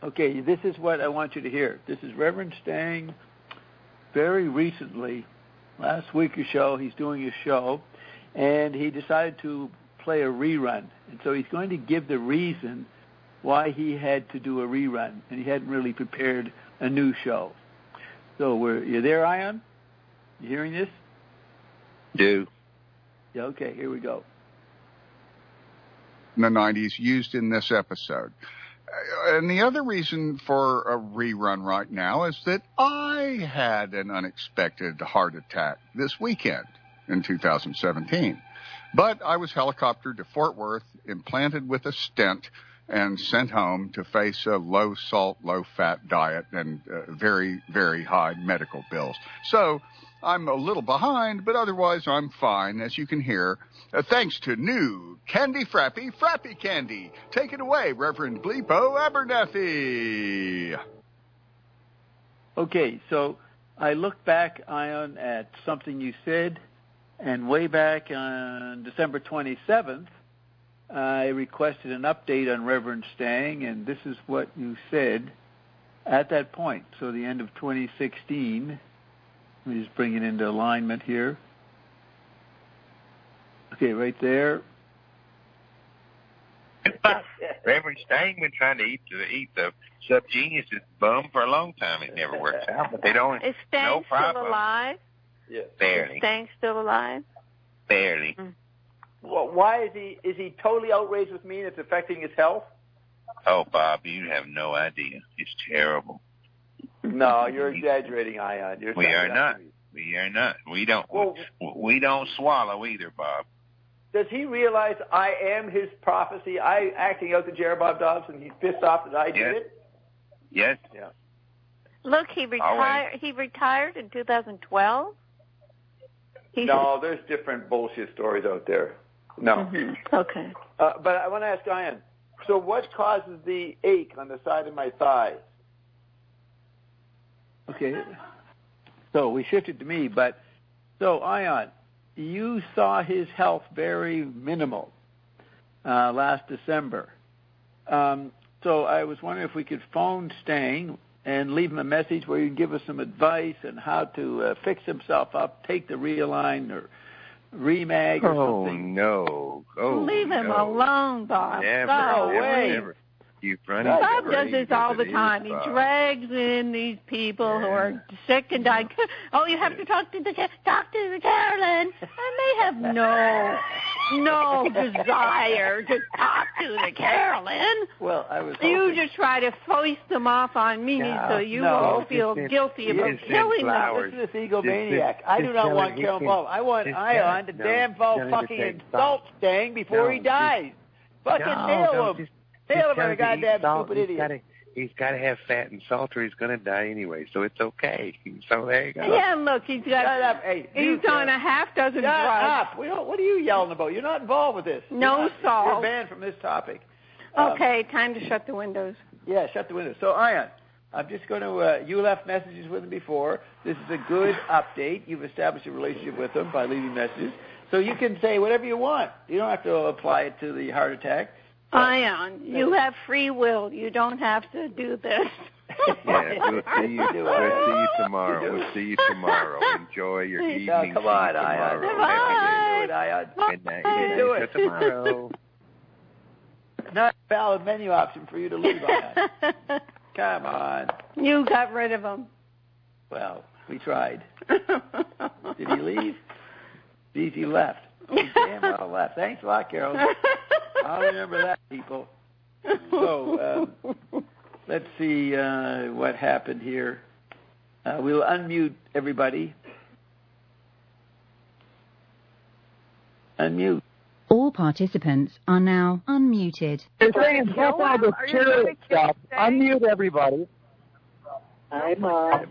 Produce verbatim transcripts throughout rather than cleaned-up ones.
Okay, this is what I want you to hear. This is Reverend Stang. Very recently, last week or so, he's doing a show, and he decided to play a rerun. And so he's going to give the reason why he had to do a rerun, and he hadn't really prepared a new show. So we're, you there, Ion? You hearing this? Do. Yeah, okay, here we go. In the nineties, used in this episode. And the other reason for a rerun right now is that I had an unexpected heart attack this weekend in two thousand seventeen. But I was helicoptered to Fort Worth, implanted with a stent, and sent home to face a low-salt, low-fat diet and uh, very, very high medical bills. So I'm a little behind, but otherwise I'm fine, as you can hear, uh, thanks to new Candy Frappy, Frappy Candy. Take it away, Reverend Bleepo Abernathy. Okay, so I look back, Ion, at something you said, and way back on December twenty-seventh, I requested an update on Reverend Stang, and this is what you said at that point. So the end of twenty sixteen, let me just bring it into alignment here. Okay, right there. Reverend Stang been trying to eat the eat the subgenius's bum for a long time. It never works out, but they don't. Is Stang no problem. still alive? Yes. Barely. Is Stang still alive? Barely. Mm. Well, why is he is he totally outraged with me and it's affecting his health? Oh, Bob, you have no idea. It's terrible. No, you're exaggerating, Ion. You're we are not. We are not. We don't. Well, we, we don't swallow either, Bob. Does he realize I am his prophecy? I acting out the Jeroboam Dobson. He's pissed off that I did yes. it. Yes. Yeah. Look, he retired. He retired in two thousand twelve. He's no, there's different bullshit stories out there. No. Mm-hmm. Okay. Uh, but I want to ask Ian, so what causes the ache on the side of my thigh? Okay. So we shifted to me, but so Ion, you saw his health very minimal uh, last December. Um, so I was wondering if we could phone Stang and leave him a message where you can give us some advice on how to uh, fix himself up, take the Realign or Remag or oh, something. No. Oh, Leave him no. alone, Bob. Never, Go never, away. never. You funny. Bob does this all the time. He drags in these people yeah. who are sick and dying. Oh, you have to talk to the talk to the Carolyn, and they have no no desire to talk to the Carolyn. Well, I was. You hoping. just try to foist them off on me, no, so you no, won't feel just, guilty about just killing them. This is this egomaniac. Just, I do just not tell want him to he kill him can- both. I want just Ion to tell- damn no, well tell him to fucking take insult salt. Stang before No, he dies. Fucking no, nail no, him. just- Nail him, tell a him to eat goddamn salt. stupid He's idiot. Gotta, he's got to have fat and salt or he's going to die anyway, so it's okay. So there you go. Yeah, look, he's got. Shut up. Hey, he's you, on uh, a half dozen Shut drugs. up. We don't, what are you yelling about? You're not involved with this. No you're not, salt. You're banned from this topic. Um, Okay, time to shut the windows. Yeah, shut the window. So, Ion, I'm just going to, uh, you left messages with him before. This is a good update. You've established a relationship with him by leaving messages. So you can say whatever you want. You don't have to apply it to the heart attack. Ion, you have free will. You don't have to do this. Yeah, we'll see you. We'll see you tomorrow. We'll see you tomorrow. Enjoy your evening. No, come on, tomorrow. Ion. Bye. Do it, Ion. Good night. You can do it. Till tomorrow. Not a valid menu option for you to leave, Ion. Come on. You got rid of him. Well, we tried. Did he leave? Geez, he left. He damn well left. Thanks a lot, Carol. I'll remember that, people. So, um, let's see uh, what happened here. Uh, we'll unmute everybody. Unmute. All participants are now unmuted. They're saying stuff all the chariot stuff. Unmute everybody. Hi, Mom.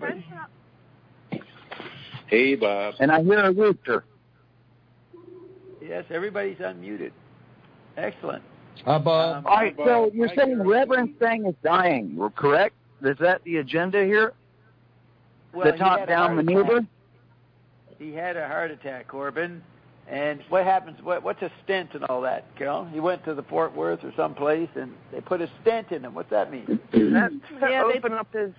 Hey, Bob. And I hear a rooster. Yes, everybody's unmuted. Excellent. Hi, Bob. Um, All right, so you're saying Reverend Stang is dying, correct? Is that the agenda here? well, the he had a top-down heart maneuver? attack. He had a heart attack, Corbin, And what happens? What, what's a stent and all that, Carol? He went to the Fort Worth or someplace, and they put a stent in him. What's that mean? That's to Yeah, they- open up his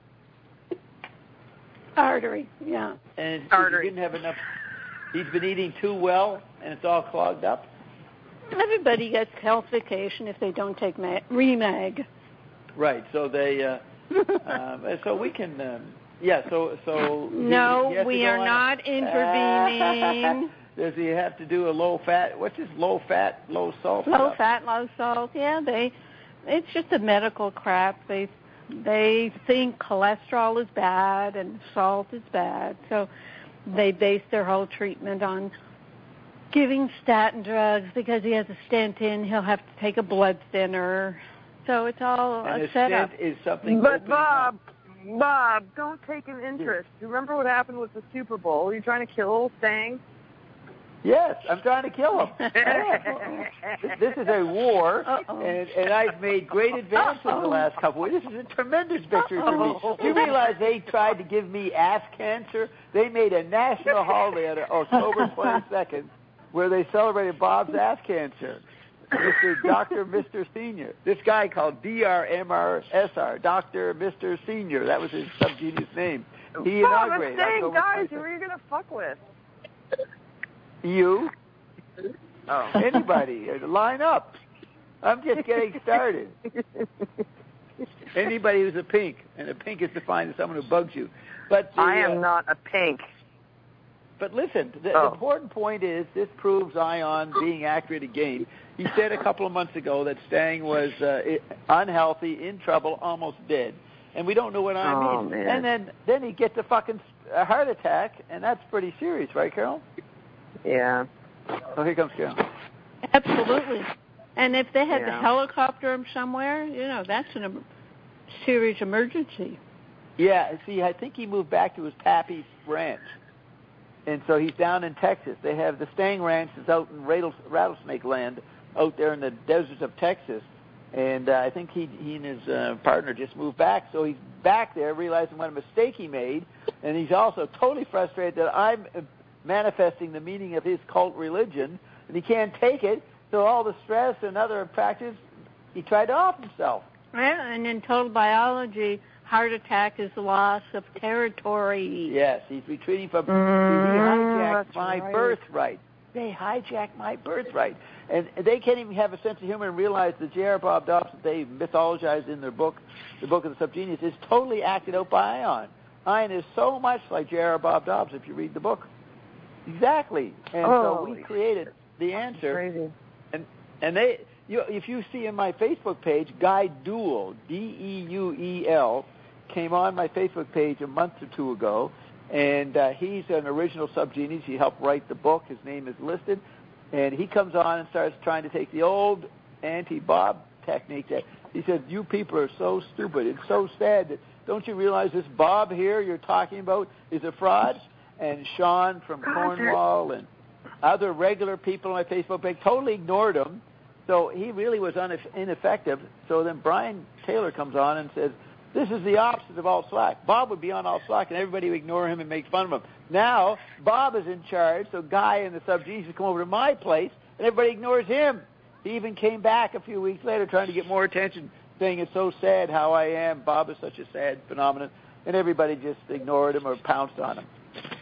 Artery, yeah. And Artery. he didn't have enough. He's been eating too well, and it's all clogged up. Everybody gets calcification if they don't take ma- Remag. Right. So they. Uh, um, so we can. Um, yeah. So so. No, he has to we go are on- not intervening. Does he have to do a low fat? What's this low fat, low salt? Low stuff? fat, low salt. Yeah, they. It's just a medical crap. They they think cholesterol is bad and salt is bad, so they base their whole treatment on giving statin drugs. Because he has a stent in, he'll have to take a blood thinner. So it's all And a a setup. stent is something. But opening Bob, up. Bob, don't take an interest. You remember what happened with the Super Bowl? Are you trying to kill Stang? Yes, I'm trying to kill him. This is a war, Uh-oh. and, and I've made great advances in the Uh-oh. last couple of weeks. This is a tremendous victory for me. Uh-oh. Do you realize they tried to give me ass cancer? They made a national holiday on October twenty-second where they celebrated Bob's ass cancer. Mister Doctor Mister Senior. This guy called D R M R S R, Doctor Mister Senior. That was his subgenius name. He Bob, I'm inaugurated saying, October guys, who twenty-second. are you going to fuck with? You. Oh. Anybody, line up. I'm just getting started. Anybody who's a pink, and a pink is defined as someone who bugs you. But the, I am uh, not a pink. But listen, the, Oh. the important point is this proves Ion being accurate again. He said a couple of months ago that Stang was uh, unhealthy, in trouble, almost dead. And we don't know what Ion Oh, means. man. And then, then he gets a fucking a heart attack, and that's pretty serious, right, Carol? Yeah. Oh, here comes Carol. Absolutely. And if they had Yeah. to helicopter him somewhere, you know, that's a em- serious emergency. Yeah, see, I think he moved back to his pappy's ranch. And so he's down in Texas. They have the Stang Ranch is out in Rattle- Rattlesnake Land, out there in the deserts of Texas. And uh, I think he, he and his uh, partner just moved back. So he's back there realizing what a mistake he made. And he's also totally frustrated that I'm uh, manifesting the meaning of his cult religion. And he can't take it. So all the stress and other factors, he tried to off himself. Yeah, and in total biology, heart attack is loss of territory. Yes, he's retreating from. Mm, he hijacked that's my right. birthright. They hijacked my birthright, and they can't even have a sense of humor and realize that J R. Bob Dobbs, that they mythologized in their book, the book of the Subgenius, is totally acted out by Ion. Ion is so much like J R. Bob Dobbs if you read the book. Exactly, and so we Holy created the answer. Crazy. And and they, you, if you see in my Facebook page, Guy Duell, D E U E L, came on my Facebook page a month or two ago, and uh, he's an original subgenius. He helped write the book. His name is listed, and he comes on and starts trying to take the old anti-Bob technique. That he said, "You people are so stupid. It's so sad that don't you realize this Bob here you're talking about is a fraud?" And Sean from Cornwall and other regular people on my Facebook page totally ignored him. So he really was uneff- ineffective. So then Brian Taylor comes on and says, this is the opposite of all slack. Bob would be on all slack, and everybody would ignore him and make fun of him. Now, Bob is in charge, so Guy and the Subgenius come over to my place, and everybody ignores him. He even came back a few weeks later trying to get more attention, saying it's so sad how I am. Bob is such a sad phenomenon. And everybody just ignored him or pounced on him.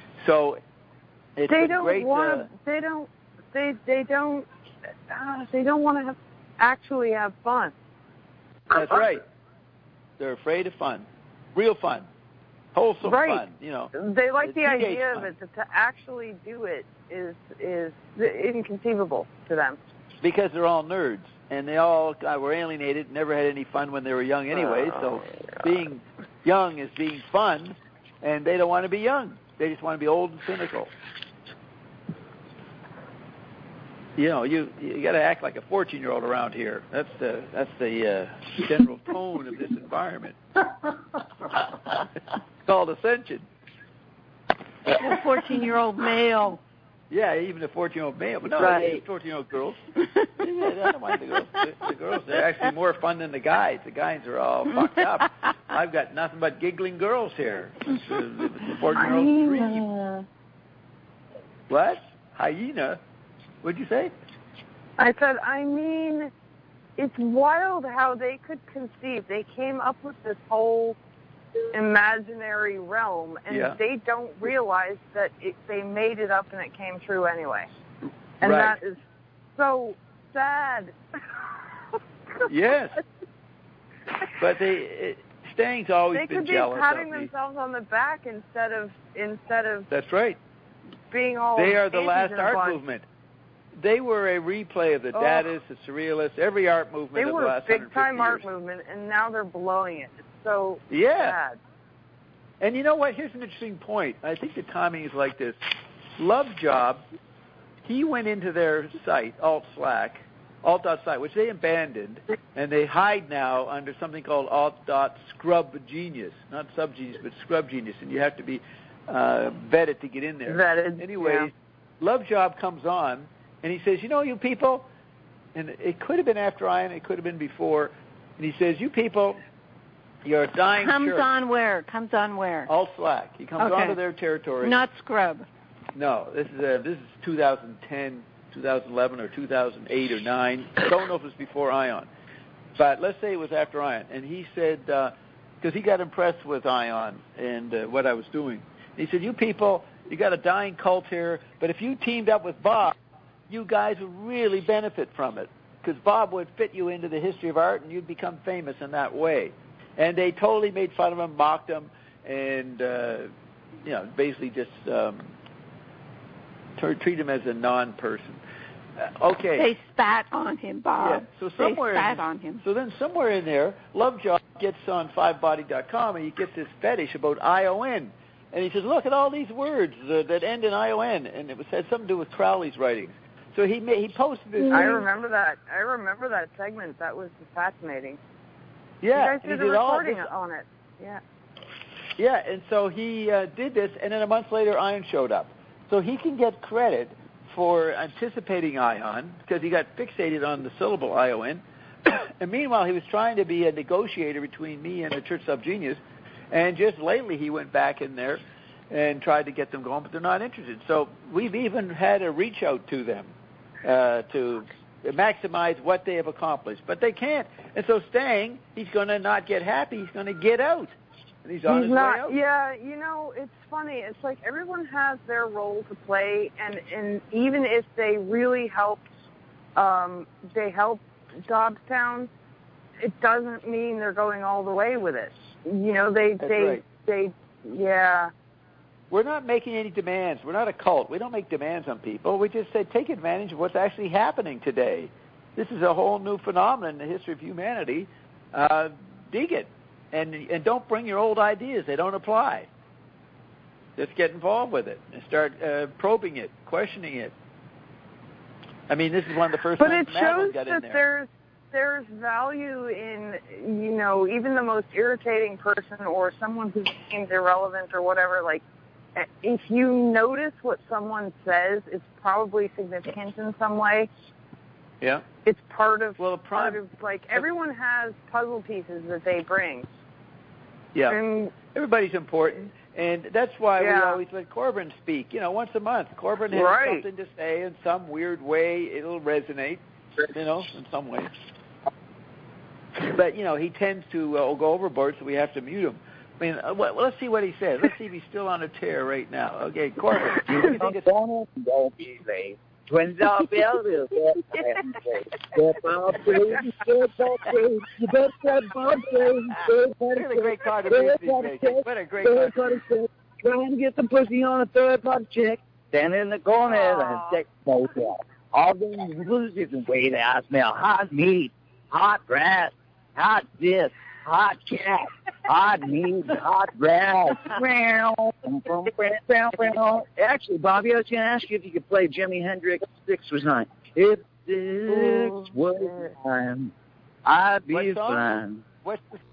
So it's They been don't great. want. Uh, They don't. They they don't. Uh, they don't want to have actually have fun. that's right. They're afraid of fun, real fun, wholesome Right. fun. You know, They like It's the teenage idea of fun. it. That to actually do it is is inconceivable to them. because they're all nerds and they all uh, were alienated, never had any fun when they were young anyway. So being young is being fun, and they don't want to be young. They just want to be old and cynical. You know, you you got to act like a fourteen-year-old around here. That's the that's the uh, general tone of this environment. It's called ascension. A fourteen-year-old male. Yeah, even a fourteen-year-old male, but no, Right. fourteen-year-old girls. Yeah, I don't mind the girls. The, the girls, they're actually more fun than the guys. The guys are all fucked up. I've got nothing but giggling girls here. It's a, it's a fourteen-year-old dream. What? hyena. What'd you say? I said, I mean, it's wild how they could conceive. They came up with this whole imaginary realm, and yeah. they don't realize that it, they made it up and it came true anyway. And right. that is so sad. Yes. But they, it, Stang's always they been could jealous be patting of me. themselves on the back instead of instead of. That's right. Being all. They are the last art bunch. movement. They were a replay of the oh. Dadists, the Surrealists, every art movement they of the were last a big time years. art movement, and now they're blowing it. It's so yeah. sad. And you know what? Here's an interesting point. I think the timing is like this. Love Job, he went into their site, Alt Slack, alt.site, which they abandoned, and they hide now under something called alt.scrubgenius, not subgenius, but scrubgenius, and you have to be uh, vetted to get in there. Vetted. Anyways, yeah. Love Job comes on, and he says, you know, you people, and it could have been after Ion, it could have been before, and he says, you people, you're a dying Comes church. on where? Comes on where? Alt Slack. He comes okay. onto their territory. Not Scrub. No, this is a, this is two thousand ten, two thousand eleven, or two thousand eight or nine. I don't know if it was before Ion, but let's say it was after Ion. And he said, because uh, he got impressed with Ion and uh, what I was doing. He said, you people, you got a dying cult here, but if you teamed up with Bob, you guys would really benefit from it, because Bob would fit you into the history of art, and you'd become famous in that way. And they totally made fun of him, mocked him, and uh, you know, basically just um, t- treat him as a non-person. Uh, okay. They spat on him, Bob. Yeah. So somewhere they spat in, on him. So then somewhere in there, Lovejoy gets on five body dot com, and he gets this fetish about I O N. And he says, look at all these words uh, that end in I O N, and it was, had something to do with Crowley's writings. So he made, he posted this. I remember that. I remember that segment. That was fascinating. Yeah, you guys did a recording on it. Yeah. Yeah, and so he uh, did this, and then a month later, Ion showed up. So he can get credit for anticipating Ion because he got fixated on the syllable I O N. And meanwhile, he was trying to be a negotiator between me and the Church Subgenius. And just lately, he went back in there and tried to get them going, but they're not interested. So we've even had to reach out to them uh, to maximize what they have accomplished, but they can't. And so Stang, he's going to not get happy. He's going to get out. And he's on he's his not, way out. Yeah, you know, it's funny. It's like everyone has their role to play, and, and even if they really helped, um, they helped Dobbstown, it doesn't mean they're going all the way with it. You know, they, That's they, right. they, yeah. We're not making any demands. We're not a cult. We don't make demands on people. We just say take advantage of what's actually happening today. This is a whole new phenomenon in the history of humanity. Uh, dig it. And and don't bring your old ideas. They don't apply. Just get involved with it and start uh, probing it, questioning it. I mean, this is one of the first but times it Madeline shows got in that there. there's there's value in, you know, even the most irritating person or someone who seems irrelevant or whatever. Like, if you notice what someone says, it's probably significant in some way. Yeah. It's part of, well, prime, part of like, everyone has puzzle pieces that they bring. Yeah. And, everybody's important, and that's why yeah. we always let Corbin speak, you know, once a month. Corbin has right. something to say in some weird way. It'll resonate, you know, in some way. But, you know, he tends to uh, go overboard, so we have to mute him. I mean, uh, well, let's see what he says. Let's see if he's still on a tear right now. Okay, Corbin, what do you think it's... Don't be late. Twins are builders. Step out, baby. Step out, baby. You better step out, baby. What a great contribution he's making. What a great contribution. Trying to get some pussy on a third-party chick. Stand in the corner and take motel. All these losers and wait out smell hot meat, hot grass, hot this, hot cat, hot meat, hot grass. Actually, Bobby, I was going to ask you if you could play Jimi Hendrix Six Was Nine. If this was time, I'd be fine. What's